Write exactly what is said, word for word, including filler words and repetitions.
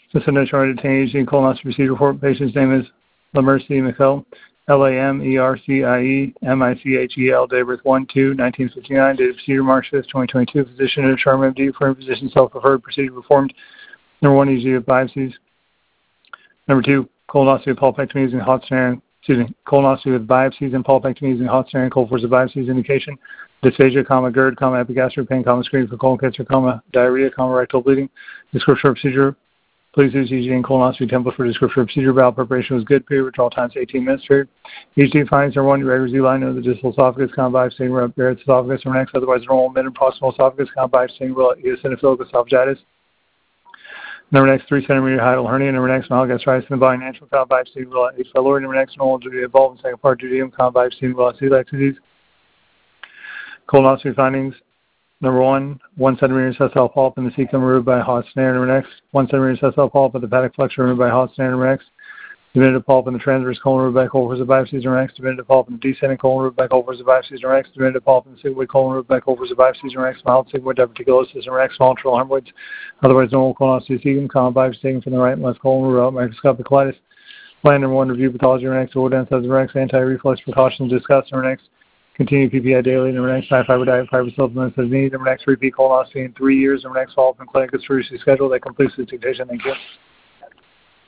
Listener charge detained using colonoscopy procedure report. Patient's name is Lamercy Michel, L A M E R C I E M I C H E L, date of birth one two nineteen fifty-nine, date of procedure March fifth, twenty twenty-two. Physician and Charm M D, for physician self-referred, procedure performed. Number one, E G of biopsies. Number two, colonoscopy with pulpectomy using hot snare, excuse me, colonoscopy with biopsies and pulpectomy using hot snare and cold force of biopsies. Indication, dysphagia, comma, GERD, comma, epigastric pain, comma, screening for colon cancer, comma, diarrhea, comma, rectal bleeding. Description of procedure. Please use E G and colonoscopy template for description of procedure. Bowel preparation was good. Period. Withdrawal times eighteen minutes. Period. E G findings are one, irregular Z-line of the distal esophagus, comma, biopsy, Barrett's esophagus, or next, otherwise normal mid and proximal esophagus, comma, biopsy, eosinophilic esophagitis. Number next, three centimeter hiatal hernia. Number next, mild gastritis in the body, natural, comma, biopsy, H. pylori. Number next, normal due to evolved second part duodenum, comma, biopsy, celiac disease. Colonoscopy findings. Number one, one centimeter sessile polyp in the cecum removed by a hot snare. Number next, one centimeter sessile polyp at the hepatic flexure removed by a hot snare. Number next, diminutive polyp in the transverse colon removed by cold force of biopsies. Number next, diminutive polyp in the descending colon removed by cold force of biopsies. Number next, diminutive polyp in the sigmoid colon removed by cold force of biopsies. Number next, mild sigmoid diverticulosis. Number next, small internal hemorrhoids, otherwise normal colonoscopy cecum, comma, biopsy taken from the right and left colon without microscopic colitis. Plan number one, review pathology. Number next, overdose. Number next, anti-reflux precautions discussed. Number next, continue P P I daily. Number next, high fiber diet, fiber supplements as needed. Number next, repeat colonoscopy in three years. Number next, follow-up in clinic is previously scheduled. That completes the dictation. Thank you.